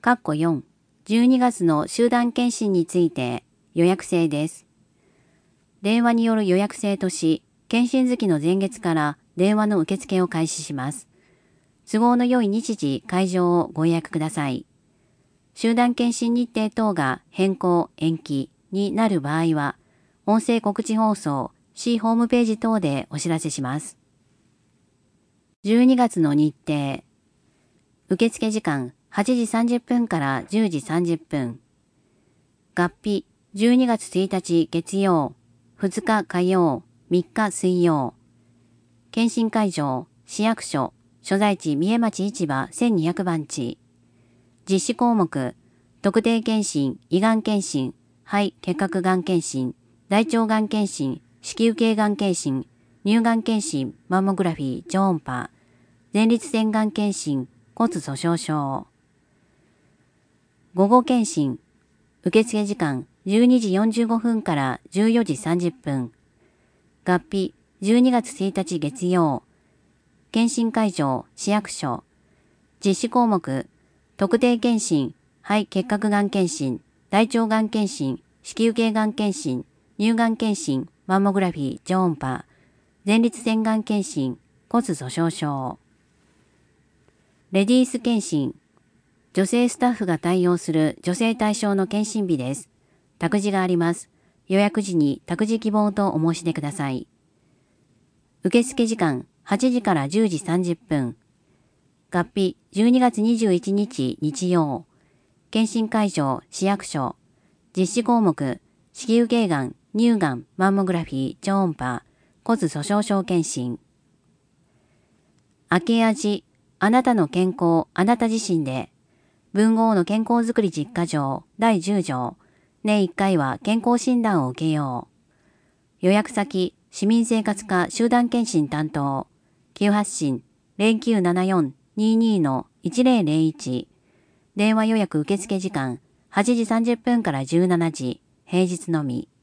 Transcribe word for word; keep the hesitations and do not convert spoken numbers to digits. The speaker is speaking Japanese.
かっこよん、じゅうにがつの集団検診について予約制です。電話による予約制とし、検診月の前月から電話の受付を開始します。都合の良い日時、会場をご予約ください。集団検診日程等が変更、延期になる場合は、音声告知放送、市ホームページ等でお知らせします。じゅうにがつの日程。受付時間はちじさんじゅっぷんからじゅうじさんじゅっぷん。月日じゅうにがつついたち月曜、ふつか火曜、みっか水曜。検診会場、市役所、所在地三重町市場せんにひゃくばんち。実施項目、特定検診、胃がん検診、肺結核がん検診、大腸がん検診、子宮頸がん検診、乳がん検診、マンモグラフィー、超音波、前立腺がん検診、骨粗鬆症。午後検診、受付時間じゅうにじよんじゅうごふんからじゅうよじさんじゅっぷん。月日じゅうにがつついたち月曜。検診会場、市役所。実施項目、特定検診、肺結核がん検診、大腸がん検診、子宮頸がん検診、乳がん検診、マンモグラフィー、超音波、前立腺がん検診、骨粗鬆症。レディース検診。女性スタッフが対応する女性対象の検診日です。託児があります。予約時に託児希望とお申し出ください。受付時間はちじからじゅうじさんじゅっぷん。月日じゅうにがつにじゅういちにち日曜。検診会場、市役所。実施項目、子宮頸がん、乳がん、マンモグラフィー、超音波、骨粗鬆症検診。明け味、あなたの健康、あなた自身で。文豪の健康づくり実家条だいじゅうじょう。年いっかいは健康診断を受けよう。予約先、市民生活課集団検診担当。急発進 ゼロきゅうななよん にーにー のいちぜろぜろいち。電話予約受付時間はちじさんじゅっぷんからじゅうしちじ、平日のみ。